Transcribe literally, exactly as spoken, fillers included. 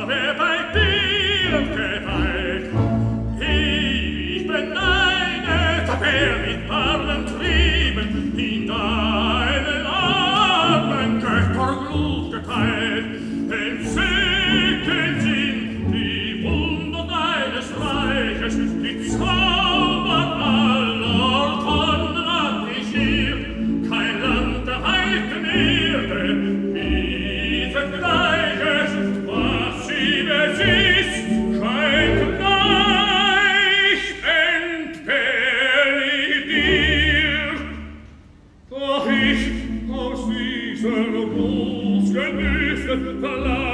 wer bei dir geweiht. Ich beneide, wer mit warmen Trieben in deinen Armen Götterblut geteilt, entzückend sind die Wunder deines Reiches, die Zauber aller Tonnen hat dich hier, kein Land der heiligen Erde, bietet Gleiches, was sie besitzt, scheint gleich entbehrlich dir. Doch ich aus dieser Großgenüsse verlange